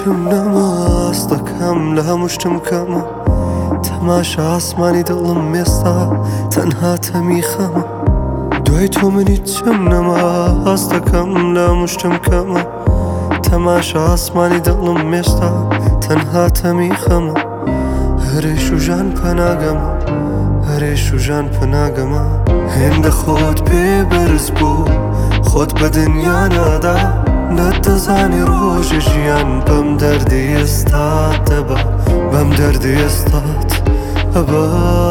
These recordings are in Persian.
هیچم نماست دەکەم لە هەمووشتم کەمە تەماشا ئاسمانی دڵم مێستا تەنها تەمی خەمە دوای تۆ من هیچم نەماست دەکەم لە هەمووشتم کەمە تەماشا ئاسمانی دڵم مێستا تەنها تەمی خەمە هەرێش و ژان پەناگەمە هەرێش و ژان پەناگەمە هێندە خۆت پێ بەرز بوو خۆت بە دنیا نادا نەتەزانی ڕۆژی ژیان بەم دەردی ئێستات دەبا بەم دەردی ئێستات ئەبا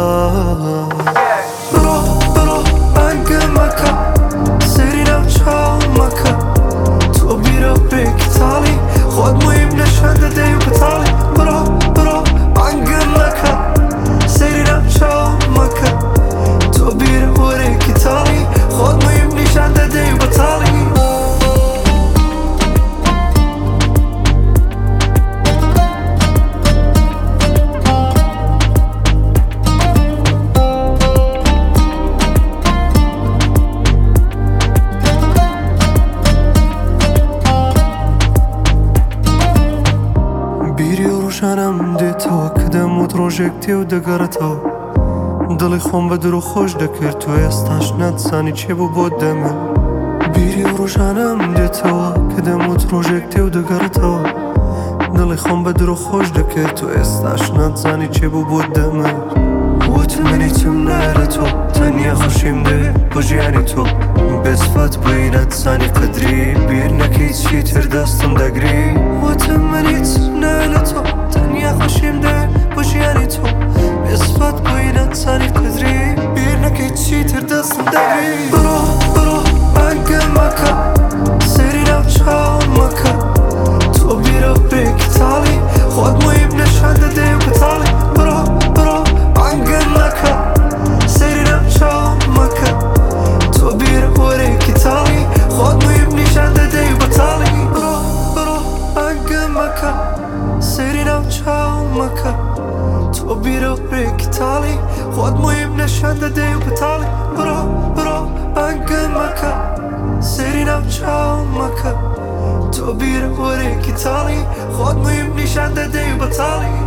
بڕۆ بڕۆ بانگە مەکە سەیری ناو چاو مەکە تۆ بیرە بێکی تاڵی خۆت مویم نەشان دەدەی و بەتاڵی بڕۆ بڕۆ بانگە مەکە سەیری ناو چاو مەکە تۆ بیرە وەرێکی تاڵی خۆت مویم نیشان دەدەی و بەتاڵی بیری و ڕۆژانم دێتەوە کە دەموت ڕۆژێک تێ و دەگەڕێتەوە دڵی خۆم بە درۆ خۆش دەکرد تۆ ئێستاش ناتزانی چێ بوو بۆ دەمە بیری و ڕۆژانم دێتەوە کە دەموت ڕۆژێک تێ و دەگەڕێتەوە دڵی خۆم بە درۆ خۆش دەکرد تۆ ئێستاش ناتزانی چێ بوو بۆ دەمە وتم من هیچم نایە تۆ تەنیا خۆشیم دێ بۆ ژیانی تۆ بێسفات بووی ناتزانی قەدری بیر نەکەی چی تر دەستم دەگری وتم من هیچم نایە تۆ تەنیا خۆشیم دێ بۆ ژیانی تۆ بێسفات بووی ناتزانی قەدری بیر نەکەی چی تر دەستم دەگری بڕۆ بڕۆ بانگە مەکە سەیری ناو چاو مەکە تۆ بیرە بێکی تاڵی خۆت مویم نەشان دەدەی و بەتاڵی بڕۆ بڕۆ بانگە مەکە سەیری ناو چاو مەکە تۆ بیرە وەرێکی تاڵی خۆت مویم نیشان دەدەی و بەتاڵی بڕۆ بڕۆ بانگە مەکە سەیری ناو چاو مەکە تۆ بیرە وەرێکی تاڵی خۆت مویم نەشان دەدەی و بەتاڵی بڕۆ بڕۆ بانگە مەکە سەیری ناو چاو مەکە تۆ بیرە وەرێکی تاڵی خۆت مویم نیشان دەدەی و بەتاڵی